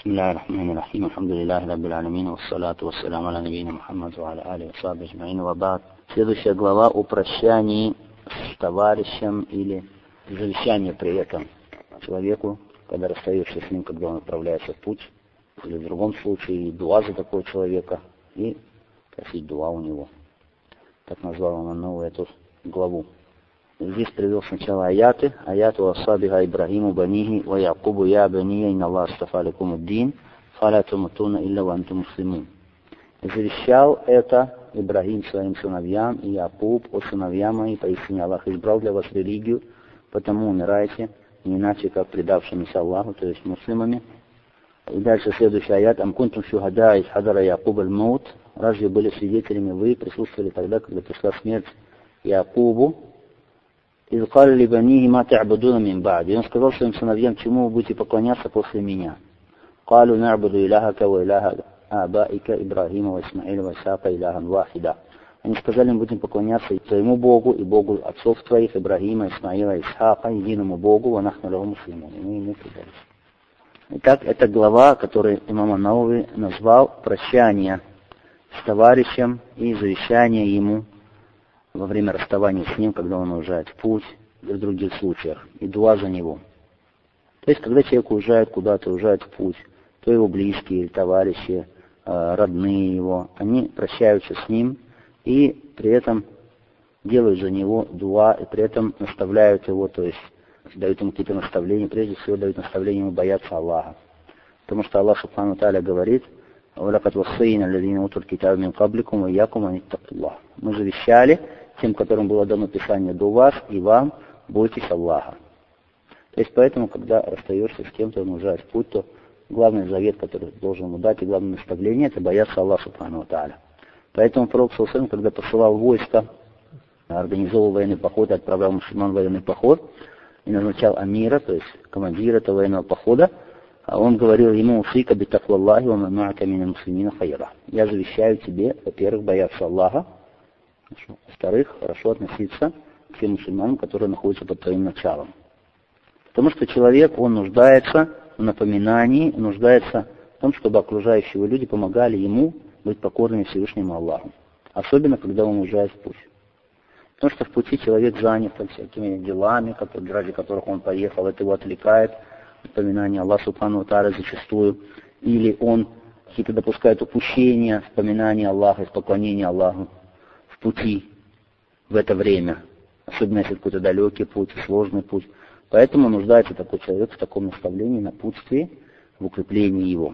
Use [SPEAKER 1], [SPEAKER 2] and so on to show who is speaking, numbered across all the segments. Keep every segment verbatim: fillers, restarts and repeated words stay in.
[SPEAKER 1] Бисмиллахи рахмани рахим. Алхамдулиллахи раббил аламин. Вассалату вассаляму аля набийина Мухаммаду ва аля алихи ва сахбихи аджмаин. Ва ба'д. Следующая глава о прощании с товарищем или завещании при этом человеку, когда расстаешься с ним, когда он отправляется в путь, или в другом случае дуа за такого человека и просить дуа у него. Так назвал он новую эту главу. Здесь привел сначала аяты. Аяту асабиха Ибрахиму банихи ва Якубу я бания инна Аллах астафа лакум ад-дин фаля тамутунна илля ва антум муслимун. Завещал это Ибрахим своим сыновьям и Якуб: о сыновья мои, поистине Аллах избрал для вас религию, потому умирайте, не иначе как предавшимися Аллаху, то есть муслимами. И дальше следующий аят. Ам кунтум шухада из хадара Якуб аль-маут. Разве были свидетелями вы, присутствовали тогда, когда пришла смерть Якубу? Из калли либанихи ма та'будуна мин ба'ди. Он сказал своим сыновьям: чему вы будете поклоняться после меня? Калу на'буду иляхака ва иляха абаика Ибрахима ва Исмаиля ва Исаака иляхан вахида. Они сказали: мы будем поклоняться твоему Богу и Богу отцов твоих, Ибрахима, Исмаила, Исхака, единому Богу, ва нахну лаху муслимун. И мы ему предались. Итак, это глава, которую имам ан-Навави назвал «Прощание с товарищем и завещание ему во время расставания с ним, когда он уезжает в путь, и в других случаях, и дуа за него». То есть, когда человек уезжает куда-то, уезжает в путь, то его близкие, товарищи, родные его, они прощаются с ним и при этом делают за него дуа, и при этом наставляют его, то есть дают ему какие-то наставления, прежде всего дают наставления ему бояться Аллаха. Потому что Аллах Субхану Тааля говорит: «Валакад вассайна аллазина утул китаба мин кабликум ва иякум ан иттакуллах». Мы завещали тем, которым было дано Писание до вас, и вам: бойтесь Аллаха. То есть поэтому, когда расстаешься с кем-то, он уезжает в путь, то главный завет, который должен ему дать, и главное наставление — это бояться Аллаха Субхану Тааля. Поэтому Пророк саллаллаху алейхи ва саллям, когда посылал войско, организовывал военный поход и отправлял мусульман в военный поход, и назначал амира, то есть командира этого военного похода, он говорил ему: «Усика битакваллахи ва ман ма'ака миналь муслимина хайра». Я завещаю тебе, во-первых, бояться Аллаха, во-вторых, хорошо относиться к тем мусульманам, которые находятся под твоим началом. Потому что человек, он нуждается в напоминании, нуждается в том, чтобы окружающие его люди помогали ему быть покорными Всевышнему Аллаху. Особенно, когда он уезжает в путь. Потому что в пути человек занят всякими делами, ради которых он поехал, это его отвлекает от поминания Аллаха Субхану Тааля зачастую. Или он какие-то допускает упущения в поминании Аллаха, в поклонении Аллаху в пути в это время. Особенно если какой-то далекий путь, сложный путь. Поэтому нуждается такой человек в таком наставлении, напутствии, в укреплении его.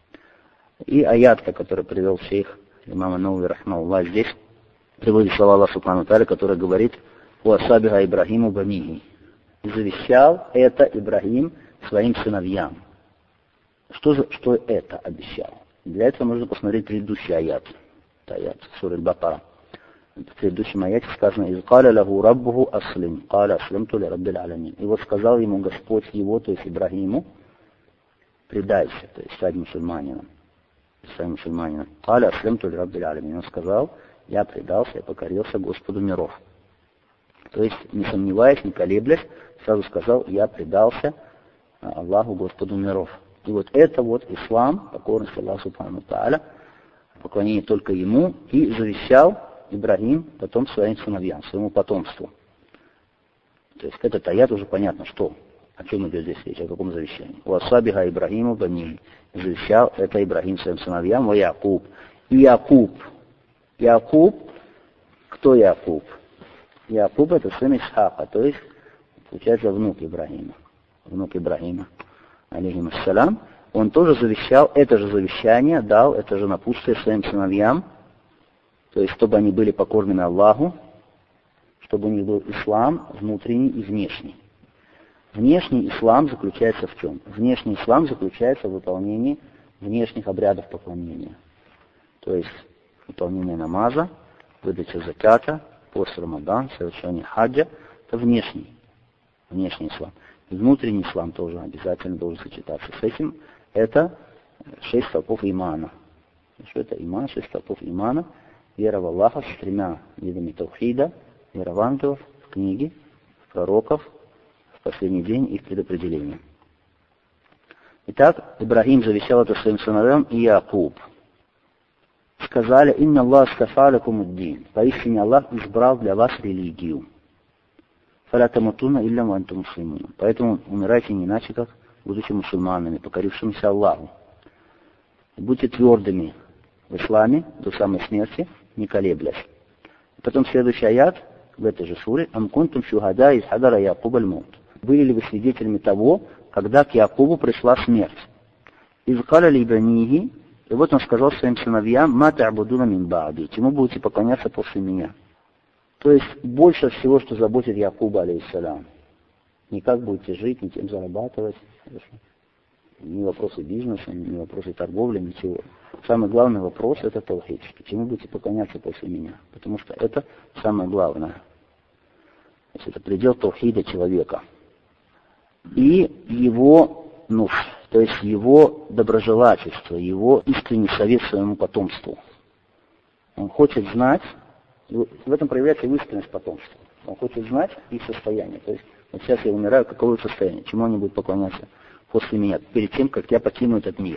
[SPEAKER 1] И аятка, который привел шейх имам ан-Навави рахмахуллах, здесь приводит слова Аллаха Субхану Тааля, который говорит: «У асабиха Ибрахиму банихи». И завещал это Ибрахим своим сыновьям. Что, же, что это обещал? Для этого нужно посмотреть предыдущий аят. Это аят суры Аль-Бакара. В предыдущем аяте сказано: «Из каля лаху раббуху аслим, каля аслимту ли раббил аламин». И вот сказал ему Господь его, то есть Ибрахиму: предайся, то есть стать мусульманином. Стать мусульманином. Каля аслимту ли раббил аламин. Он сказал: я предался, я покорился Господу миров. То есть, не сомневаясь, не колеблясь, сразу сказал: я предался Аллаху, Господу миров. И вот это вот ислам, покорность Аллаху Субхану Тааля, поклонение только Ему, и завещал Ибрахим потом своим сыновьям, своему потомству. То есть этот аят уже понятно, что, о чем идет здесь речь, о каком завещании. «Уасабиха Ибрахиму банихи». Завещал это Ибрахим своим сыновьям: «Ва Якуб». И Якуб. Якуб, кто Якуб? Якуб — это сын Исхака, то есть, получается, внук Ибрахима. Внук Ибрахима, алейхим ассалям. Он тоже завещал, это же завещание дал, это же напутствие своим сыновьям, то есть, чтобы они были покорными Аллаху, чтобы у них был ислам внутренний и внешний. Внешний ислам заключается в чем? Внешний ислам заключается в выполнении внешних обрядов поклонения. То есть, выполнение намаза, выдача заката, пост Рамадан, совершение хаджа — это внешний, внешний ислам. И внутренний ислам тоже обязательно должен сочетаться с этим. Это шесть столпов имана. Что это иман? Шесть столпов имана. Вера в Аллаха с тремя видами таухида, вера в ангелов, в книги, в пророков, в последний день их предопределения. Итак, Ибрагим завещал это своим сыновьям и Якуб. Сказали: «Инна Аллах стафа лакум ад-дин». Поистине Аллах избрал для вас религию. «Фаля тамутунна илля ва антум муслимун». Поэтому умирайте не иначе, как будучи мусульманами, покорившимися Аллаху. Будьте твердыми в исламе до самой смерти, не колеблясь. Потом следующий аят в этой же суре: «Ам кунтум шухада из хадара Якуб аль-маут». Были ли вы свидетелями того, когда к Якубу пришла смерть? «Из каля ли банихи». И вот он сказал своим сыновьям: «Ма та'будуна мин ба'ди». Чему будете поклоняться после меня? То есть больше всего, что заботит Якуба, алейхиссалям. Не как будете жить, не тем зарабатывать. Не вопросы бизнеса, не вопросы торговли, ничего. Самый главный вопрос — это таухид. Чему будете поклоняться после меня? Потому что это самое главное. То есть это предел таухида человека. И его, ну, то есть его доброжелательство, его искренний совет своему потомству. Он хочет знать, в этом проявляется искренность потомства. Он хочет знать их состояние. То есть вот сейчас я умираю, каково состояние, чему они будут поклоняться после меня, перед тем, как я покину этот мир.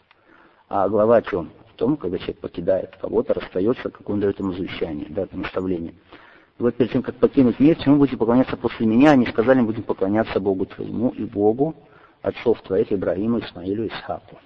[SPEAKER 1] А глава о чем? В том, когда человек покидает кого-то, расстается, как он дает ему завещание, да, наставление. И вот перед тем, как покинуть мир, чему будете поклоняться после меня, они сказали: будем поклоняться Богу твоему и Богу отцов твоих, Ибрагиму, Исмаилю, Исхаку.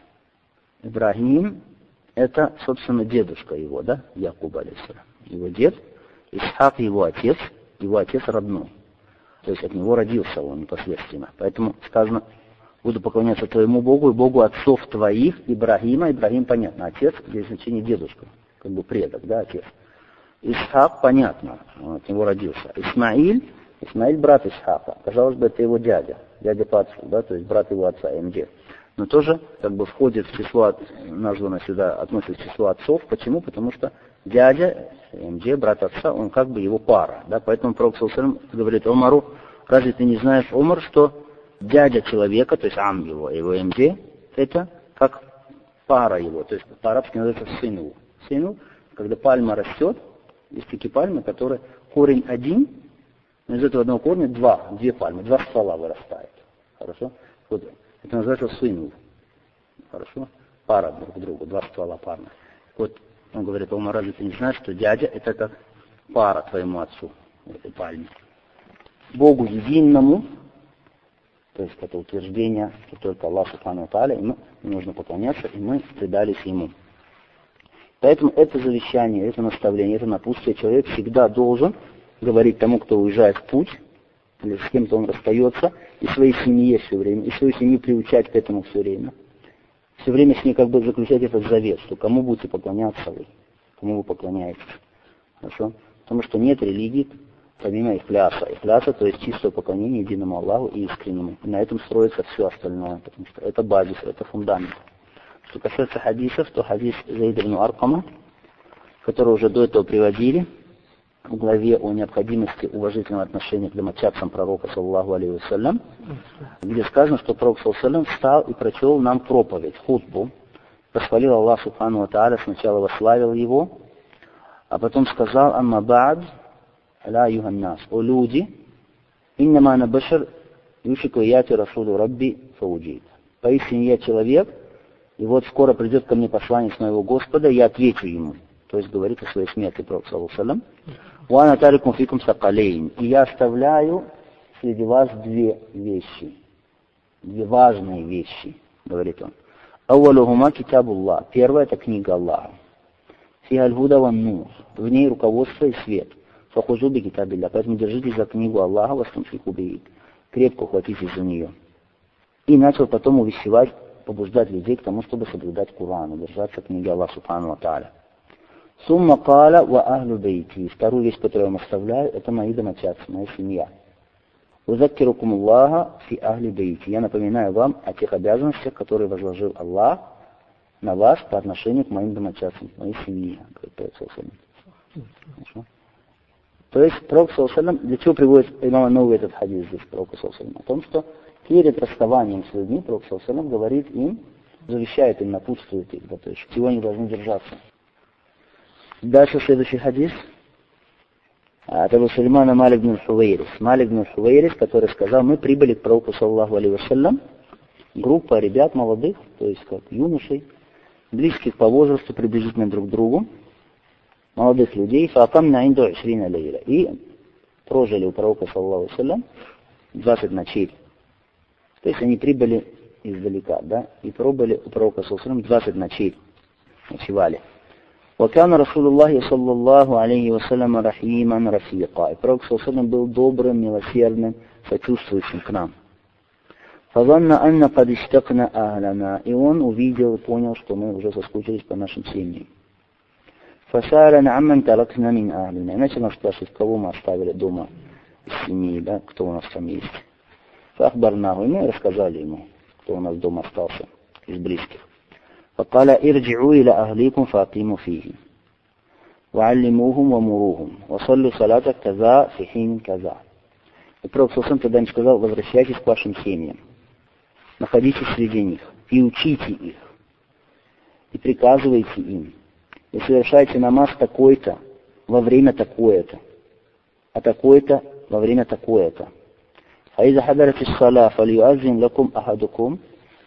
[SPEAKER 1] Ибрагим — это, собственно, дедушка его, да, Якуба, алейхиссалям. Его дед, Исхак — его отец, его отец родной. То есть от него родился он непосредственно. Поэтому сказано: буду поклоняться твоему Богу и Богу отцов твоих, Ибрагима. Ибрагим, понятно, отец, здесь значение дедушка, как бы предок, да, отец. Исхак, понятно, он от него родился. Исмаиль, Исмаиль брат Исхака. Казалось бы, это его дядя, дядя по отцу, да, то есть брат его отца, Эмдже. Но тоже как бы входит в число, названо сюда, относится к числу отцов. Почему? Потому что дядя, Эмдже, брат отца, он как бы его пара, да, поэтому Пророк саллаллаху алейхи ва саллям говорит Омару: разве ты не знаешь, Омар, что дядя человека, то есть ам его, его Эмдже, это как пара его, то есть по-арабски называется сыну. Сыну, когда пальма растет, есть такие пальмы, которые корень один, но из этого одного корня два, две пальмы, два ствола вырастают. Хорошо? Вот это называется сыну. Хорошо? Пара друг к другу, два ствола парных. Вот он говорит: Омар, разве ты не знаешь, что дядя это как пара твоему отцу, этой пальме. Богу единому, то есть это утверждение, что только Аллах Субхану ва Тааля, ему нужно поклоняться, и мы предались ему. Поэтому это завещание, это наставление, это напутствие человек всегда должен говорить тому, кто уезжает в путь, или с кем-то он расстается, и своей семье все время, и свою семью приучать к этому все время. Все время с ней как бы заключать этот завет, что кому будете поклоняться вы, кому вы поклоняетесь. Хорошо? Потому что нет религии помимо ихляса. Ихляса, то есть чистое поклонение единому Аллаху и искреннему. И на этом строится все остальное, потому что это базис, это фундамент. Что касается хадисов, то хадис Зейд ибн Аркама, который уже до этого приводили, в главе о необходимости уважительного отношения к домочадцам пророка, саллаллаху алейхи вассалям, где сказано, что пророк, саллаллаху алейхи вассалям, встал и прочел нам проповедь, хутбу, расхвалил Аллах Субхану ва Тааля, сначала восславил его, а потом сказал: «Амма ба'д, ля юханнас, о люди, иннама ана башар, юшику яти расулу рабби фауджид». Поистине я человек, и вот скоро придет ко мне посланец моего Господа, я отвечу ему. То есть говорит о своей смерти пророк, саллаллаху алейхи вассалям. «Уана тарикум фикум сакалейн». И я оставляю среди вас две вещи, две важные вещи, говорит он. «Ауалухума китабуллах». Первая — это книга Аллаха. «Фиха аль-худа ван нур». В ней руководство и свет. «Фахузу би китабилля». Поэтому держитесь за книгу Аллаха, вастамсику би. Крепко ухватитесь за нее. И начал потом увещевать, побуждать людей к тому, чтобы соблюдать Куран, держаться книги Аллаха Субхану ва Тааля. Сумма каля ва ахлю бейти. Вторую вещь, которую я вам оставляю, это мои домочадцы, моя семья. Узаккирукум Аллаха фи ахли бейти. Я напоминаю вам о тех обязанностях, которые возложил Аллах на вас по отношению к моим домочадцам, моей семье. То есть пророк, саллаллаху алейхи ва саллям, для чего приводит имам Навави этот хадис здесь, пророк, саллаллаху алейхи ва саллям? О том, что перед расставанием с людьми пророк, саллаллаху алейхи ва саллям, говорит им, завещает им, напутствует их, да, то есть чего они должны держаться. Дальше следующий хадис. Это был Сулейман Малик бин Хувейрис. Малик бин Хувейрис, который сказал: мы прибыли к пророку, саллаллаху алейхи ва саллям, группа ребят молодых, то есть как юношей, близких по возрасту, приблизительно друг к другу, молодых людей, фаакамна инду ишрина лейля, и прожили у пророка, саллаллаху алейхи ва саллям, двадцать ночей. То есть они прибыли издалека, да, и пробыли у пророка, саллаллаху алейхи ва саллям, двадцать ночей, ночевали. وكان رسول الله صلى الله عليه وسلم رحيما رفيقا. И пророк, саллаллаху алейхи ва саллям, был добрым, милосердным, сочувствующим к нам. فظن أن قد اشتقنا أهلنا. И он увидел и понял, что мы уже соскучились по нашим семьям. فسألنا عمن تركنا من أهلنا. И начал нас спрашивать, кого мы оставили дома из семьи, да, кто у нас там есть. فأخبرناه. И мы рассказали ему, кто у нас дома остался из близких. فقال ارجعوا إلى أهليكم فأقيموا فيه وعلموهم ومروهم وصلوا صلاة كذا في حين كذا. И пророк саллаллаху алейхи ва саллям тогда им сказал: возвращайтесь к вашим семьям, находитесь среди них и учите их, и приказывайте им, и совершайте намаз такой-то во время такое-то, а такой-то во время такое-то. فإذا حضرت الصلاة فليؤذن لكم أحدكم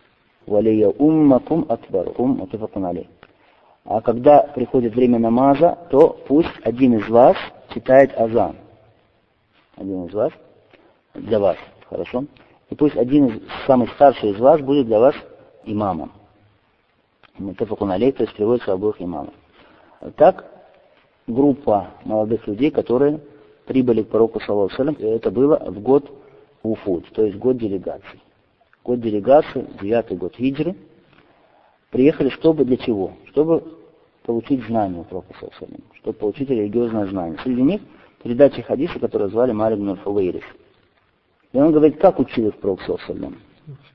[SPEAKER 1] وليؤمكم أكبركم متفق عليه. А когда приходит время намаза, то пусть один из вас читает азан. Один из вас для вас, хорошо? И пусть один из самых старших из вас будет для вас имамом. Мутафак алейх, то есть приводится обоих имамов. Так, группа молодых людей, которые прибыли к пророку, саллаллаху алейхи ва саллям, это было в год Уфуд, то есть год делегации. Год делегации, девятый год хиджры, приехали, чтобы для чего? Чтобы получить знания у пророка, саллаллаху алейхи ва саллям, чтобы получить религиозное знание. Среди них передачи хадиса, которые звали Малик ибн аль-Хувейрис. И он говорит, как учил их пророк, саллаллаху алейхи ва саллям?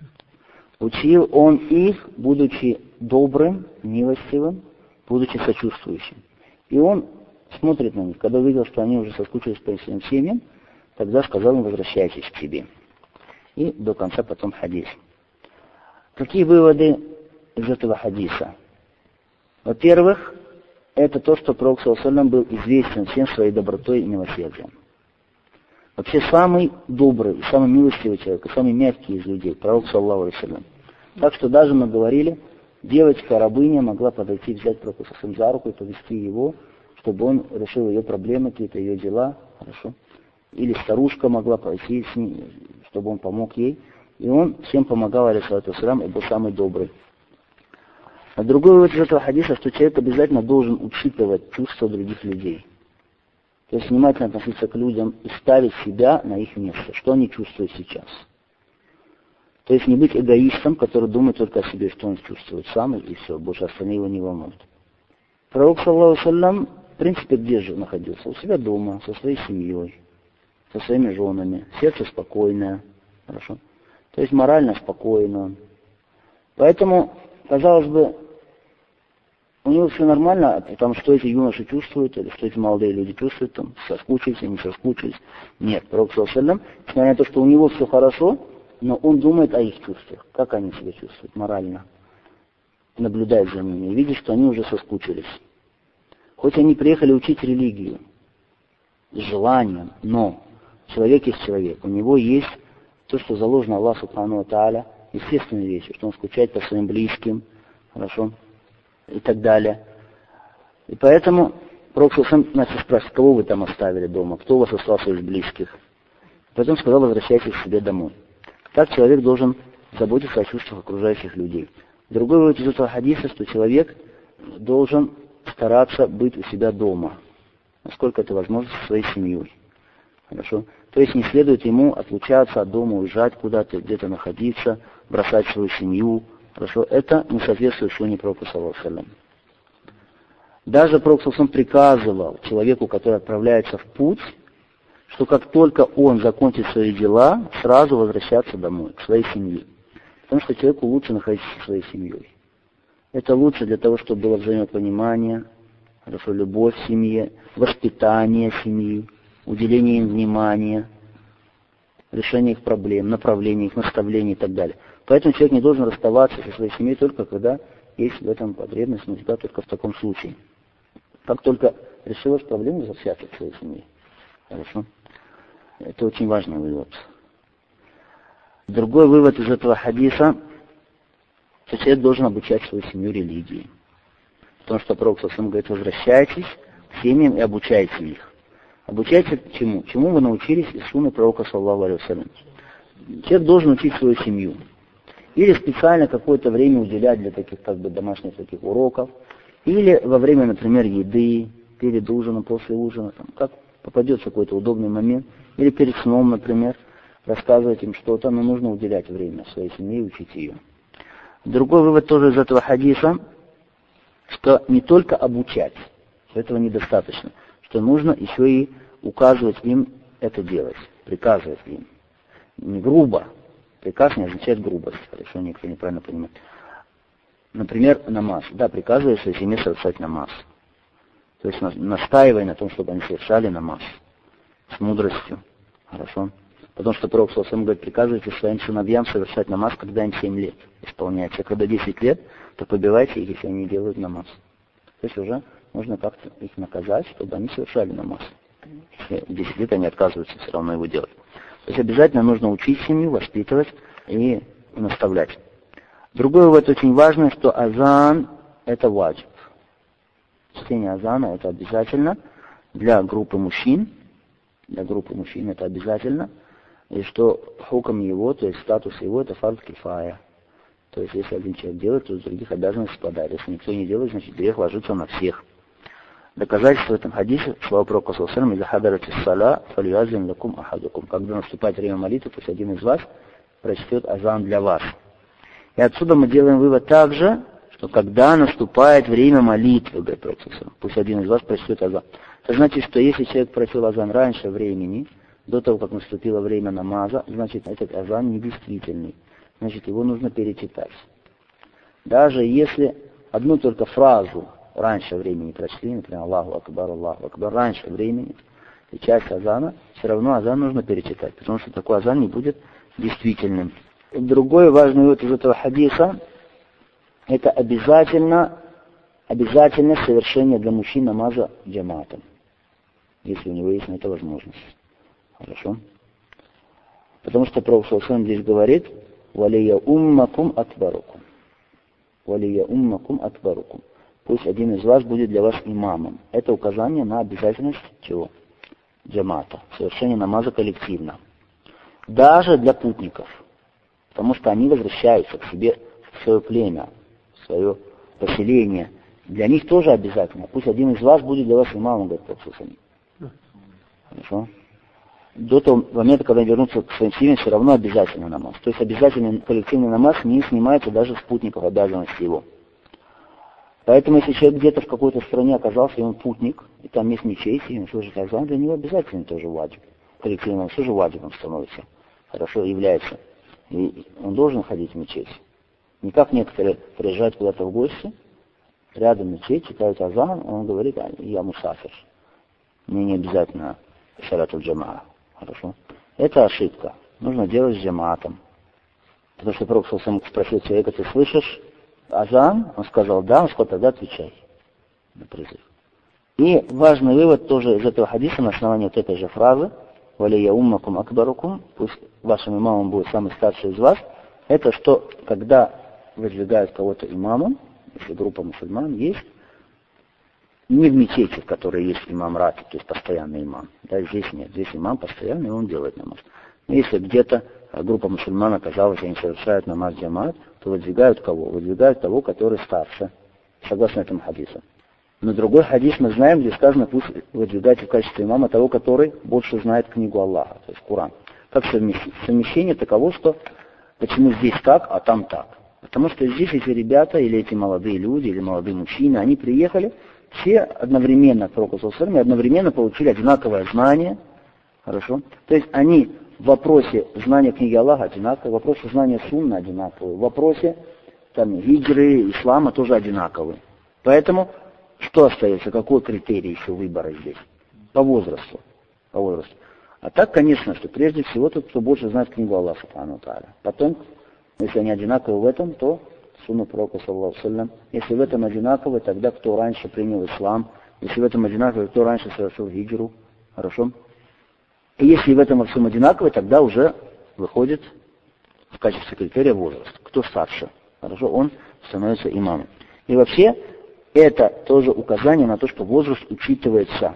[SPEAKER 1] Учил он их, будучи добрым, милостивым, будучи сочувствующим. И он смотрит на них, когда увидел, что они уже соскучились по своим семьям, тогда сказал им: возвращайтесь к себе. И до конца потом хадис. Какие выводы из этого хадиса? Во-первых, это то, что пророк, саллаллаху алейхи ва саллям, был известен всем своей добротой и милосердием. Вообще самый добрый, самый милостивый человек, самый мягкий из людей, пророк, саллаллаху алейхи ва саллям. Так что даже мы говорили, девочка-рабыня могла подойти, взять пророка саллаллаху алейхи ва саллям за руку и повести его, чтобы он решил ее проблемы, какие-то ее дела, хорошо. Или старушка могла пойти с ним, чтобы он помог ей. И он всем помогал, алейхиссалату вассалям, и был самый добрый. А другой вывод из этого хадиса, что человек обязательно должен учитывать чувства других людей. То есть внимательно относиться к людям и ставить себя на их место, что они чувствуют сейчас. То есть не быть эгоистом, который думает только о себе, что он чувствует сам, и все, больше остальные его не волнуют. Пророк, саллаллаху алейхи ва саллям, в принципе, где же находился? У себя дома, со своей семьей, со своими женами, сердце спокойное, хорошо. То есть морально спокойно. Поэтому, казалось бы, у него все нормально, потому что эти юноши чувствуют, или что эти молодые люди чувствуют, там, соскучились, не соскучились. Нет, пророк, саллаллаху алейхи ва саллям, несмотря на то, что у него все хорошо, но он думает о их чувствах, как они себя чувствуют морально. Наблюдает за ними и видит, что они уже соскучились. Хоть они приехали учить религию с желанием, но человек есть человек. У него есть то, что заложено Аллаху субхану ва тааля, естественные вещи, что он скучает по своим близким, хорошо, и так далее. И поэтому пророк саллаллаху алейхи ва саллям начал спрашивать, кого вы там оставили дома, кто у вас остался из близких. Потом сказал: возвращайтесь к себе домой. Так человек должен заботиться о чувствах окружающих людей. Другой вывод из этого хадиса, что человек должен стараться быть у себя дома, насколько это возможно, со своей семьей. Хорошо? То есть не следует ему отлучаться от дома, уезжать куда-то, где-то находиться, бросать свою семью. Хорошо? Это не соответствует сунне пророка, саллаллаху алейхи ва саллям. Даже пророк, саллаллаху алейхи ва саллям, приказывал человеку, который отправляется в путь, что как только он закончит свои дела, сразу возвращаться домой, к своей семье. Потому что человеку лучше находиться со своей семьей. Это лучше для того, чтобы было взаимопонимание, хорошо, любовь в семье, воспитание семьи, уделение им внимания, решение их проблем, направление их, наставление и так далее. Поэтому человек не должен расставаться со своей семьей только когда есть в этом потребность, но всегда только в таком случае. Как только решилась проблема, возвращаться к своей семье. Хорошо? Это очень важный вывод. Другой вывод из этого хадиса, что человек должен обучать свою семью религии. Потому что Пророк саллаллаху алейхи ва саллям говорит: возвращайтесь к семьям и обучайте их. Обучайте чему? Чему вы научились из сунны Пророка саллаллаху алейхи ва саллям? Человек должен учить свою семью. Или специально какое-то время уделять для таких как бы домашних таких уроков. Или во время, например, еды, перед ужином, после ужина, там, как попадется какой-то удобный момент. Или перед сном, например, рассказывать им что-то, но нужно уделять время своей семье и учить ее. Другой вывод тоже из этого хадиса, что не только обучать, этого недостаточно, что нужно еще и указывать им это делать, приказывать им. Не грубо. Приказ не означает грубость, хорошо, никто неправильно понимает. Например, намаз. Да, приказывай своей семье совершать намаз. То есть настаивай на том, чтобы они совершали намаз. С мудростью. Хорошо. Потому что Пророк саллаллаху алейхи ва саллям говорит: приказывайте своим сыновьям совершать намаз, когда им семь лет исполняется. А когда десять лет, то побивайте их, если они не делают намаз. То есть уже нужно как-то их наказать, чтобы они совершали намаз. Если десять лет они отказываются все равно его делать. То есть обязательно нужно учить семью, воспитывать и наставлять. Другой вывод очень важный, что азан это ваджиб. Чтение азана это обязательно для группы мужчин. Для группы мужчин это обязательно. И что хуком его, то есть статус его, это фард кифая. То есть если один человек делает, то с других обязанностей спадает. Если никто не делает, значит грех ложится на всех. Доказательство в этом хадисе, слова Пророка саллаллаху алейхи ва саллям: «Иза хадарати ссала, фалюазин лакум ахадукум». Когда наступает время молитвы, пусть один из вас прочтет азан для вас. И отсюда мы делаем вывод также, что когда наступает время молитвы, говорит Пророк саллаллаху алейхи ва саллям, пусть один из вас прочтет азан. Это значит, что если человек прочел азан раньше времени, до того, как наступило время намаза, значит, этот азан недействительный. Значит, его нужно перечитать. Даже если одну только фразу раньше времени прочли, например, Аллаху Акбар, Аллаху Акбар, раньше времени, и часть азана, все равно азан нужно перечитать, потому что такой азан не будет действительным. И другой важный вывод из этого хадиса, это обязательно, обязательно совершение для мужчин намаза джаматом, если у него есть на это возможность. Хорошо? Потому что Пророк саллаллаху алейхи ва саллям здесь говорит: «Валия уммакум акбарукум». «Валия уммакум акбарукум». Пусть один из вас будет для вас имамом. Это указание на обязательность чего? Джамата. Совершение намаза коллективно. Даже для путников. Потому что они возвращаются к себе в свое племя, в свое поселение. Для них тоже обязательно. Пусть один из вас будет для вас имамом, говорит Пророк саллаллаху алейхи ва саллям. Хорошо? До того момента, когда они вернутся к своим семьям, все равно обязательно намаз. То есть обязательный коллективный намаз не снимается даже с путников обязанности его. Поэтому, если человек где-то в какой-то стране оказался, и он путник, и там есть мечеть, и он служит азан, для него обязательно тоже ваджиб. Коллективный намаз тоже ваджибом становится. Хорошо, является. И он должен ходить в мечеть. Не как некоторые приезжают куда-то в гости, рядом мечеть, читают азан, он говорит: я мусафир. Мне не обязательно салату джамаа. Хорошо. Это ошибка. Нужно делать с джамаатом. Потому что Пророк саллаллаху алейхи ва саллям спросил человека: ты слышишь азан? Он сказал: да. Он сказал: тогда отвечай на призыв. И важный вывод тоже из этого хадиса на основании вот этой же фразы: «Валия уммакум акбарукум», пусть вашим имамом будет самый старший из вас, это что, когда выдвигают кого-то имамом, если группа мусульман есть, не в мечети, в которой есть имам ратиб, то есть постоянный имам. Да, здесь нет. Здесь имам постоянный, и он делает намаз. Но если где-то группа мусульман оказалась, и они совершают намаз джамаат, то выдвигают кого? Выдвигают того, который старше, согласно этому хадису. Но другой хадис мы знаем, где сказано: пусть выдвигайте в качестве имама того, который больше знает книгу Аллаха, то есть Коран. Как совместить? Совмещение таково, что почему здесь так, а там так. Потому что здесь эти ребята, или эти молодые люди, или молодые мужчины, они приехали, все одновременно к Пророку саллаллаху алейхи ва саллям, одновременно получили одинаковое знание. Хорошо? То есть они в вопросе знания книги Аллаха одинаковые, в вопросе знания сунны одинаковые, в вопросе там, гиджры, ислама тоже одинаковые. Поэтому что остается? Какой критерий еще выбора здесь? По возрасту. По возрасту. А так, конечно, что прежде всего тот, кто больше знает книгу Аллаха субхану ва тааля. Потом, если они одинаковы в этом, то сунна Пророка саллаллаху алейхи ва саллям. Если в этом одинаковы, тогда кто раньше принял ислам. Если в этом одинаковы, кто раньше совершил гиджру. Хорошо? И если в этом во всем одинаковы, тогда уже выходит в качестве критерия возраст. Кто старше? хорошо, он становится имамом. И вообще, это тоже указание на то, что возраст учитывается.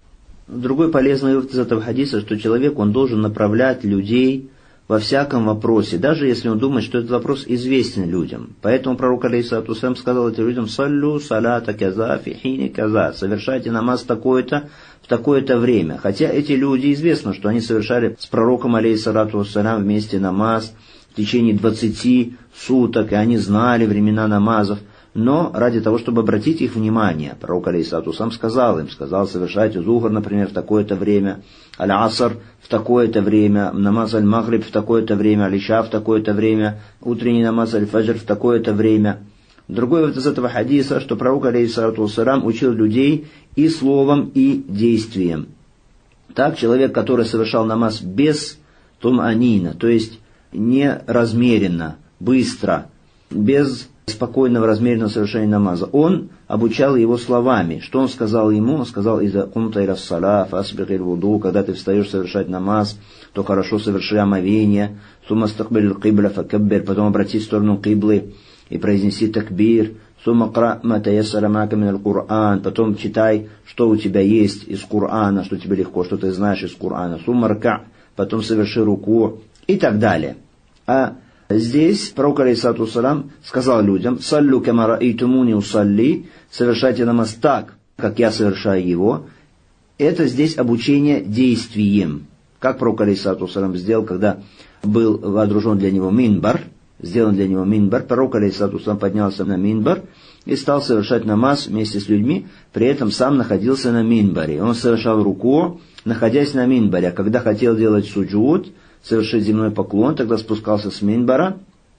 [SPEAKER 2] Другой полезный вывод из этого хадиса, что человек, он должен направлять людей во всяком вопросе, даже если он думает, что этот вопрос известен людям. Поэтому пророк алейхиссалату вассалям сказал этим людям: «Саллю салата каза фи хини каза», совершайте намаз такое-то в такое-то время. Хотя эти люди, известно, что они совершали с пророком алейхиссалату вассалям вместе намаз в течение двадцати суток, и они знали времена намазов. Но ради того, чтобы обратить их внимание, пророк алейхиссалату вассалям сказал им, сказал: совершайте зухр, например, в такое-то время, аль-аср в такое-то время, намаз аль-магриб в такое-то время, аль-иша в такое-то время, утренний намаз аль-фаджр в такое-то время. Другой вот из этого хадиса, что пророк алейхиссалату вассалям учил людей и словом, и действием. Так, человек, который совершал намаз без тум-анина, то есть неразмеренно, быстро, без спокойного, размеренного совершения намаза, он обучал его словами. Что он сказал ему? Он сказал: «Иза кумта иля ссаля фасбиг иль вуду», когда ты встаешь совершать намаз, то хорошо соверши омовение, сумма стакбиль кибля факаббир, потом обратись в сторону киблы и произнеси такбир, сумма кра ма таяссара мака мин аль-Кур'ан, потом читай, что у тебя есть из Кур'ана, что тебе легко, что ты знаешь из Кур'ана, сумма рка, потом соверши руку и так далее. А здесь пророк алейхиссалату вассалям сказал людям: «Саллю кама раайтумуни усалли», совершайте намаз так, как я совершаю его. Это здесь обучение действием. Как пророк алейхиссалату вассалям сделал, когда был водружен для него минбар, сделан для него минбар, пророк алейхиссалату вассалям поднялся на минбар и стал совершать намаз вместе с людьми, при этом сам находился на минбаре. Он совершал руку, находясь на минбаре, а когда хотел делать суджуд, совершить земной поклон, тогда спускался с минбара,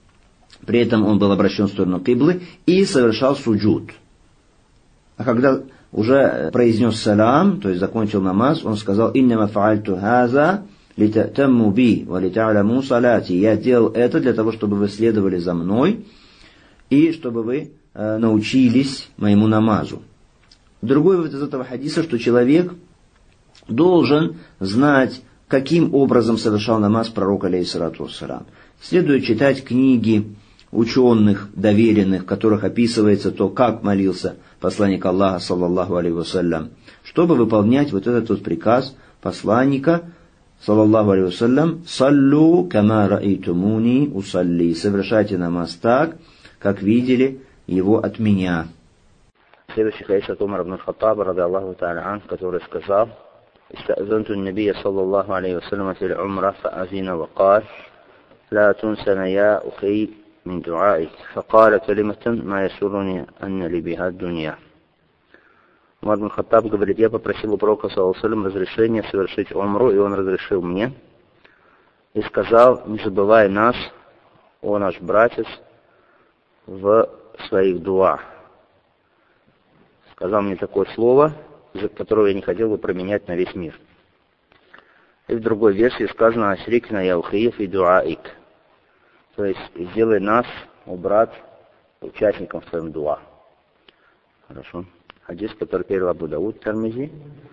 [SPEAKER 2] при этом он был обращен в сторону киблы и совершал суджуд. А когда уже произнес салам, то есть закончил намаз, он сказал: «Иннама фаальту хаза литатамму би ва лита'ламу салати». Я делал это для того, чтобы вы следовали за мной и чтобы вы э, научились моему намазу. Другой вывод из этого хадиса, что человек должен знать, каким образом совершал намаз пророк алейхиссалату вассалям. Следует читать книги ученых, доверенных, в которых описывается то, как молился посланник Аллаха, саллаллаху алейхи вассалям, чтобы выполнять вот этот вот приказ посланника, саллаллаху алейхи вассалям: «Саллю кама раайтумуни усалли», совершайте намаз так, как видели его от меня.
[SPEAKER 1] Следующий хадис от Умара ибн аль-Хаттаба, ради Аллаху та'аля ан, который сказал: استأذنت النبي صلى الله عليه وسلم في العمرة فأذن وقال: لا تنسن يا أخي من دعائك، فقال كلمة ما يسرني أن لي بها الدنيا. Умар ибн Хаттаб говорит: я попросил у пророка саллаллаху алейхи ва саллям разрешения совершить умру, и он разрешил мне, и сказал: не забывай нас, о наш братец, в своих дуа. Сказал мне такое слово, которого я не хотел бы променять на весь мир. И в другой версии сказано: «Ашрикна я ухиев и дуаик». То есть, сделай нас, о брат, участником в своем дуа. Хорошо. Хадис, который перевел Абу Дауд, Тирмизи.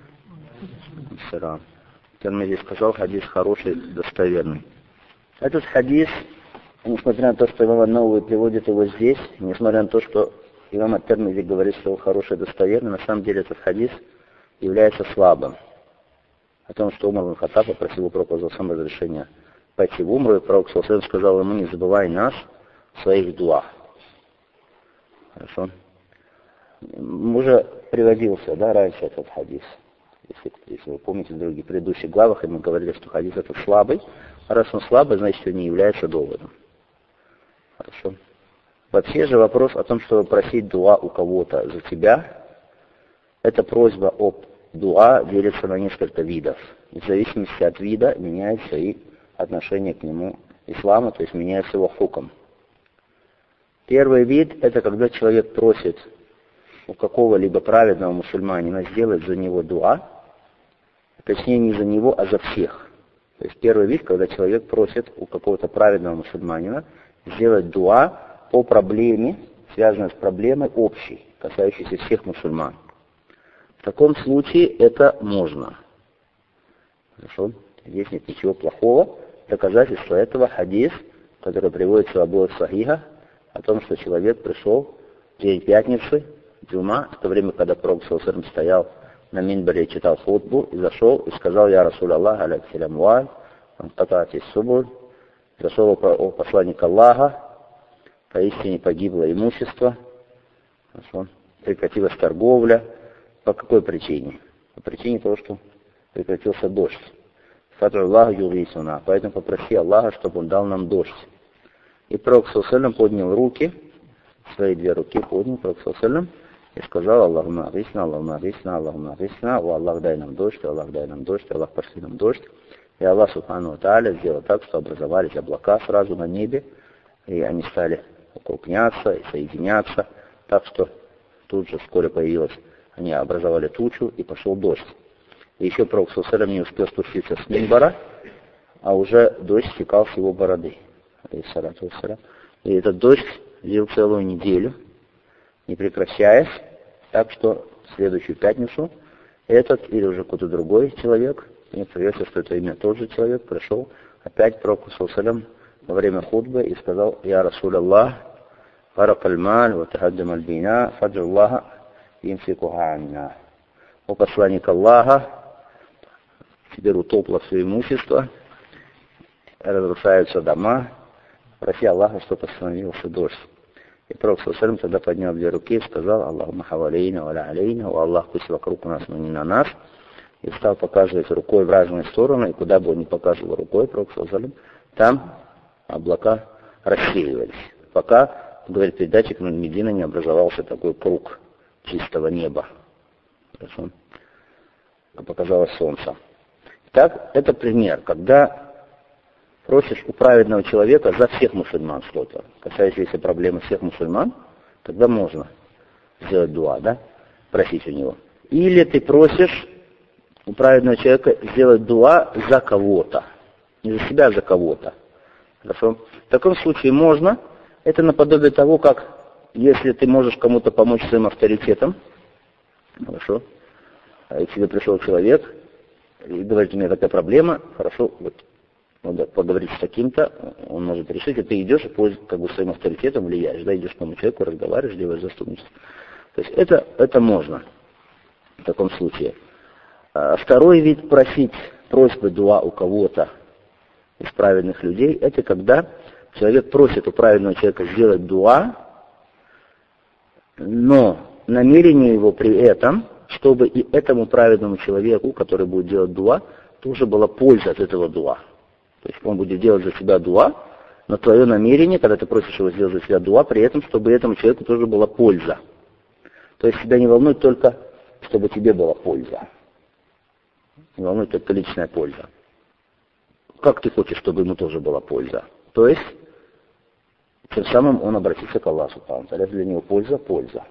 [SPEAKER 1] Тирмизи сказал: хадис хороший, достоверный. Этот хадис, несмотря на то, что имам ан-Навави приводит его здесь, несмотря на то, что имам ат-Тирмизи говорит, что он хороший, достоверный, на самом деле этот хадис является слабым. О том, что Умар ибн Хаттаб попросил у пророка саллаллаху алейхи разрешения пойти в умру, и пророк саллаллаху алейхи сказал ему: не забывай нас в своих дуах. Хорошо. Уже приводился, да, раньше этот хадис. Если, если вы помните в других предыдущих главах, и мы говорили, что хадис этот слабый. А раз он слабый, значит, он не является доводом. Хорошо. Вообще же вопрос о том, чтобы просить дуа у кого-то за тебя, эта просьба об дуа делится на несколько видов. И в зависимости от вида меняется и отношение к нему ислама, то есть меняется его хукм. Первый вид – это когда человек просит у какого-либо праведного мусульманина сделать за него дуа, точнее не за него, а за всех. То есть первый вид, когда человек просит у какого-то праведного мусульманина сделать дуа по проблеме, связанной с проблемой общей, касающейся всех мусульман. В таком случае это можно. Хорошо? Здесь нет ничего плохого. Доказательство этого хадис, который приводится в обоих сахихах, о том, что человек пришел в день пятницы, джума, в то время, когда Пророк ﷺ стоял на минбаре и читал хутбу, и зашел и сказал: «Я Расуль Аллах, алейкум валь, анкатати субуль». Зашел о посланник Аллаха, поистине погибло имущество, прекратилась торговля. По какой причине? По причине того, что прекратился дождь. Фадру Аллаху юрисуна. Поэтому попроси Аллаха, чтобы он дал нам дождь. И Пророк ﷺ поднял руки, свои две руки поднял Пророк ﷺ и сказал: Аллахума агисна, Аллахума агисна, Аллахума агисна, о Аллах, дай нам дождь, Аллах, дай нам дождь, Аллах, пошли нам дождь. И Аллах Субхану ва Тааля сделал так, что образовались облака сразу на небе, и они стали укрупняться и соединяться, так что тут же вскоре появилось, они образовали тучу, и пошел дождь. И еще Пророк ﷺ не успел спуститься с минбара, а уже дождь стекал с его бороды. И этот дождь лил целую неделю, не прекращаясь, так что в следующую пятницу этот или уже какой-то другой человек, некоторые версии, что это именно тот же человек, пришел опять к Пророку ﷺ во время хутбы и сказал: «Я Расуль Аллах, фарак аль-маль, ва тахаддам аль-бина, фаджу Аллаха, имсикуха анна». О посланник Аллаха, теперь утопло все имущество, разрушаются дома, проси Аллаха, чтобы остановился дождь. И Пророк ﷺ тогда поднял две руки и сказал: «Аллахума хавалейна, валя алейна», «О Аллах, пусть вокруг у нас, но не на нас». И стал показывать рукой в разные стороны, и куда бы он ни показывал рукой, Пророк ﷺ, там облака рассеивались. Пока, говорит передатчик, над Мединой не образовался такой круг чистого неба. Хорошо? Показалось солнце. Так, это пример, когда просишь у праведного человека за всех мусульман что-то. Касающиеся проблемы всех мусульман, тогда можно сделать дуа, да? Просить у него. Или ты просишь у праведного человека сделать дуа за кого-то. Не за себя, а за кого-то. Хорошо? В таком случае можно. Это наподобие того, как если ты можешь кому-то помочь своим авторитетом. Хорошо? И к тебе пришел человек и говорит: у меня такая проблема. Хорошо, вот, надо поговорить с таким-то, он может решить, и ты идешь и пользуешься как бы своим авторитетом, влияешь, да, идешь к тому человеку, разговариваешь, делаешь заступничество. То есть это, это можно в таком случае. А второй вид просить просьбы дуа у кого-то из праведных людей, это когда человек просит у праведного человека сделать дуа, но намерение его при этом, чтобы и этому праведному человеку, который будет делать дуа, тоже была польза от этого дуа. То есть он будет делать за себя дуа, но твое намерение, когда ты просишь его сделать за себя дуа, при этом, чтобы этому человеку тоже была польза. То есть тебя не волнует только, чтобы тебе была польза. Не волнует только личная польза. Как ты хочешь, чтобы ему тоже была польза? То есть, тем самым он обратится к Аллаху Субхану ва Тааля. Для него польза, польза.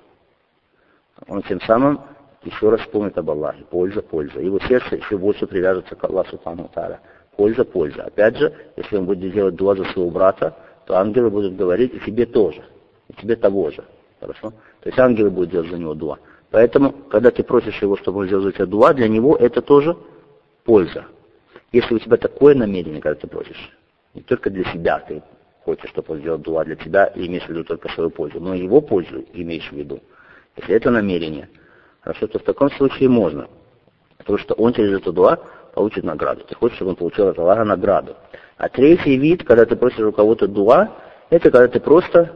[SPEAKER 1] Он тем самым еще раз вспомнит об Аллахе. Польза, польза. Его сердце еще больше привяжется к Аллаху Субхану ва Тааля. Польза, польза. Опять же, если он будет делать дуа за своего брата, то ангелы будут говорить и тебе тоже. И тебе того же. Хорошо? То есть ангелы будут делать за него дуа. Поэтому, когда ты просишь его, чтобы он сделал за тебя дуа, для него это тоже польза. Если у тебя такое намерение, когда ты просишь, не только для себя ты хочешь, чтобы он сделал дуа для тебя, и имеешь в виду только свою пользу, но его пользу имеешь в виду. Если это намерение, хорошо, то в таком случае можно. Потому что он через эту дуа получит награду. Ты хочешь, чтобы он получил от Аллаха награду. А третий вид, когда ты просишь у кого-то дуа, это когда ты просто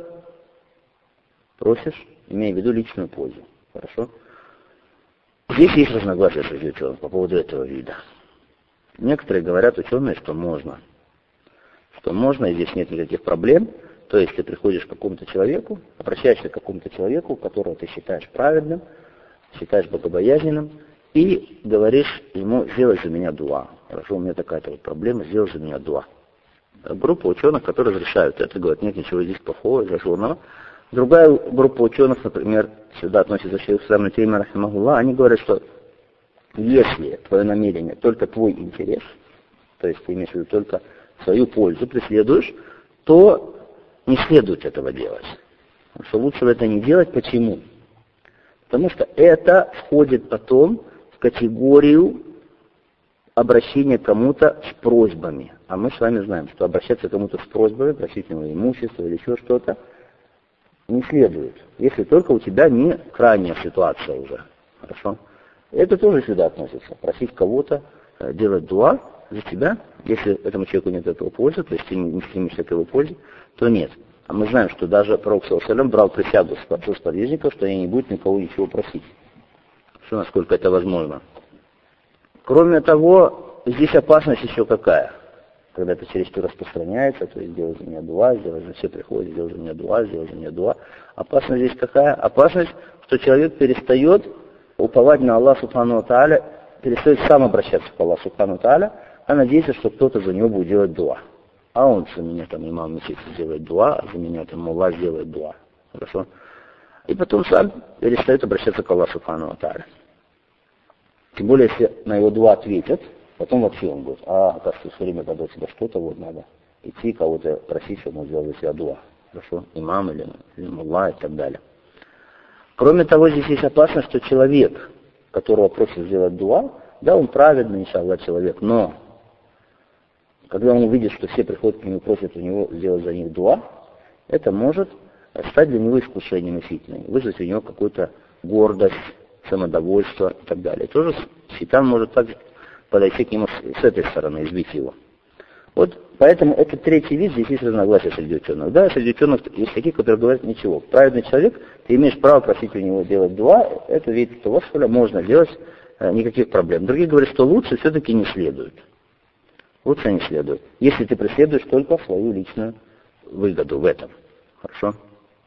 [SPEAKER 1] просишь, имея в виду личную пользу. Хорошо? Здесь есть разногласия среди ученых по поводу этого вида. Некоторые говорят, ученые, что можно. Что можно, и здесь нет никаких проблем. То есть ты приходишь к какому-то человеку, обращаешься к какому-то человеку, которого ты считаешь праведным, считаешь богобоязненным, и говоришь ему: сделай за меня дуа. Хорошо, у меня такая-то вот проблема, сделай за меня дуа. Группа ученых, которые разрешают это, говорят: нет ничего здесь плохого, зажженного. Другая группа ученых, например, сюда относится шейх Ислам ибн Таймия рахимахуллах, они говорят, что если твое намерение только твой интерес, то есть ты имеешь в виду только свою пользу преследуешь, то не следует этого делать. Потому что лучше это не делать. Почему? Потому что это входит потом в категорию обращения к кому-то с просьбами. А мы с вами знаем, что обращаться к кому-то с просьбами, просить у него имущество или еще что-то, не следует, если только у тебя не крайняя ситуация уже. Хорошо? Это тоже сюда относится. Просить кого-то делать дуа за тебя, если этому человеку нет этого пользы, то есть ты не стремишься к его пользе, то нет. А мы знаем, что даже пророк саллаллаху алейхи ва саллям брал присягу с сподвижников, что они не будут никого ничего просить. Что, насколько это возможно. Кроме того, здесь опасность еще какая? Когда это чересчур распространяется, то есть сделай за меня дуа, сделай за все приходят, сделай за меня дуа, сделай за меня дуа. Опасность здесь какая? Опасность, что человек перестает уповать на Аллаха субхану ва тааля, перестает сам обращаться к Аллаху субхану ва тааля, а надеется, что кто-то за него будет делать дуа. А он за меня там имам месяца сделает дуа, а за меня там мулла сделает дуа. Хорошо? И потом сам перестает обращаться к Аллаху субхану ва тааля. Тем более, если на его дуа ответят, потом вообще он говорит, а, оказывается, все время, когда у тебя что-то, вот надо идти кого-то просить, чтобы он сделал за тебя дуа. Хорошо? Имам или, или мулла и так далее. Кроме того, здесь есть опасность, что человек, которого просит сделать дуа, да, он праведный, иншаллах, человек, но когда он увидит, что все приходят к нему и просят у него сделать за них дуа, это может стать для него искушением и фитной, вызвать у него какую-то гордость, самодовольство и так далее. Тоже шайтан может также подойти к нему с, с этой стороны, избить его. Вот поэтому этот третий вид, здесь есть разногласия среди ученых. Да, среди ученых есть такие, которые говорят ничего. Праведный человек, ты имеешь право просить у него делать дуа, это вид тавассуля можно делать, никаких проблем. Другие говорят, что лучше все-таки не следует. Лучше не следует. Если ты преследуешь только свою личную выгоду в этом. Хорошо?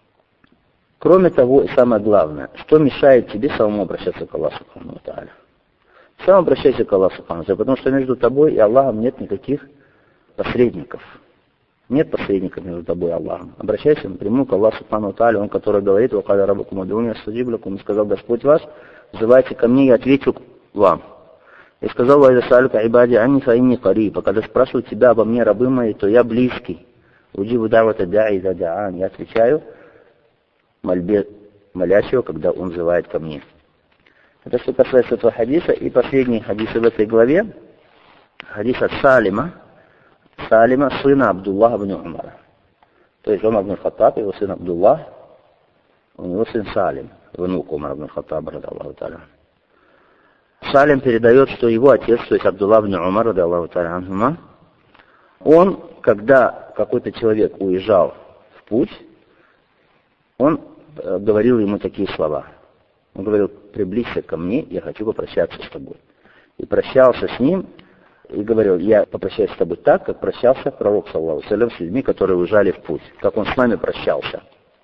[SPEAKER 1] Кроме того, и самое главное, что мешает тебе самому обращаться к Аллаху субхану ва тааля? Сам обращайся к Аллаху субхану ва тааля, потому что между тобой и Аллахом нет никаких посредников. Нет посредников между тобой и Аллахом. Обращайся напрямую к Аллаху субхану ва тааля, он, который говорит, «Вакаля раббукум уд'уни астаджиб лакум», и сказал Господь вас, взывайте ко мне, я отвечу вам. И сказал, «Ва иза са'алука ибади анни фа инни кариб», а когда спрашивают тебя обо мне, рабы мои, то я близкий. «Уджибу да'вата да'и иза да'ан», я отвечаю мольбе молящего, когда он взывает ко мне. Это что касается этого хадиса. И последний хадис в этой главе, хадис от Салима, Салима, сына Абдуллаха ибн Умара. То есть Умар ибн Хаттаб, его сын Абдуллах, у него сын Салим, внук Умар ибн Хаттаба, ради Аллаху та'аля. Салим передает, что его отец, то есть Абдуллах ибн Умар, ради Аллаху та'аля, он, когда какой-то человек уезжал в путь, он говорил ему такие слова. Он говорил, приблизься ко мне, я хочу попрощаться с тобой. И прощался с ним, и говорил, я попрощаюсь с тобой так, как прощался пророк, саллаллаху алейхи ва саллям, с людьми, которые уезжали в путь, как он с нами прощался.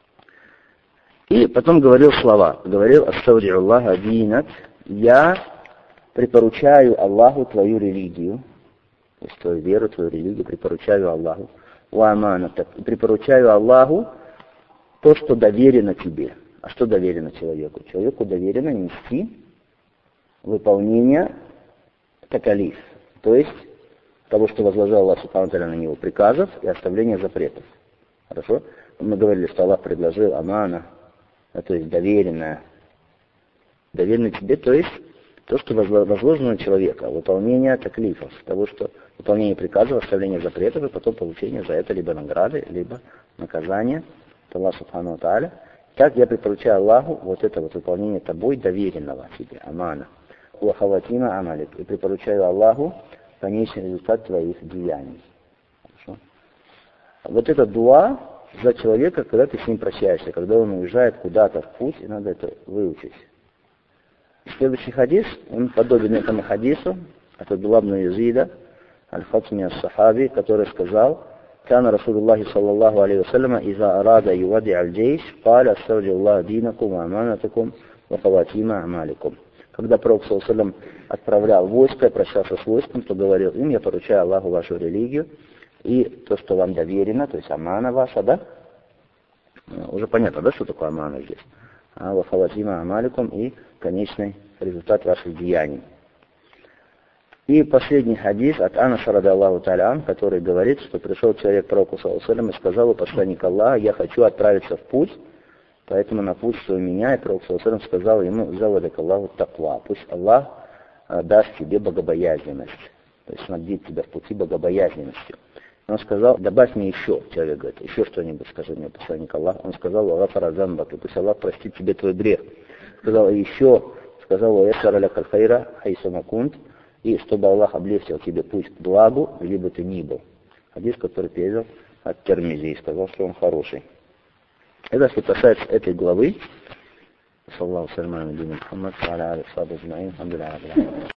[SPEAKER 1] И потом говорил слова, говорил, астауди'у Аллаха динак, я припоручаю Аллаху твою религию, то есть твою веру, твою религию, припоручаю Аллаху, ва аманатак, и припоручаю Аллаху то, что доверено тебе. А что доверено человеку? Человеку доверено нести выполнение такалиф, то есть того, что возложил Аллах субхану ва тааля на него, приказов и оставление запретов. Хорошо? Мы говорили, что Аллах предложил амана, то есть доверенное. Доверено тебе, то есть то, что возложено на человека, выполнение таклифов, того, что выполнение приказов, оставление запретов и потом получение за это либо награды, либо наказание от Аллаха субхану ва тааля. Так я припоручаю Аллаху вот это вот выполнение тобой доверенного тебе, амана. Уахаватима амалик. И припоручаю Аллаху конечный результат твоих деяний. Хорошо? Вот это дуа за человека, когда ты с ним прощаешься, когда он уезжает куда-то в путь, и надо это выучить. Следующий хадис, он подобен этому хадису, это Абдуллах ибн Язида, аль-Хатми ас-Сахаби, который сказал, كان رسول الله صلى الله عليه وسلم إذا أراد يودع الجيش قال استودع الله دينكم وأمانتكم وخواتيم أعمالكم. Когда пророк саллаллаху алейхи ва саллям отправлял войско и прощался с войском, то говорил им, я поручаю Аллаху вашу религию и то, что вам доверено, то есть амана ваша, да? Уже понятно, да, что такое амана здесь? А вахаватима амаликум и конечный результат ваших деяний. И последний хадис от Анаса ради Аллаху та'аля, который говорит, что пришел человек к пророку саллаллаху алейхи ва саллям и сказал, о посланник Аллаха, я хочу отправиться в путь, поэтому напутствуй меня, и пророк саллаллаху алейхи ва саллям сказал ему, завадак Аллаху таква, пусть Аллах даст тебе богобоязненность, то есть снабдит тебя в пути богобоязненностью. Он сказал, добавь мне еще, человек говорит, еще что-нибудь скажи мне, посланник Аллаха. Он сказал, Аллаха замбак, и пусть Аллах простит тебе твой грех. Сказал, еще, сказал, Уэшара ля кальхайра, хайсамакунт, и чтобы Аллах облегчил тебе путь к благу, где бы ты ни был. Хадис, который перевел от Тирмизи, и сказал, что он хороший. Это что касается этой главы. Саллаху саляму алейкум, Мухаммад, ва аля алейхи ва сахбихи аджмаин, алхамдулиллахи.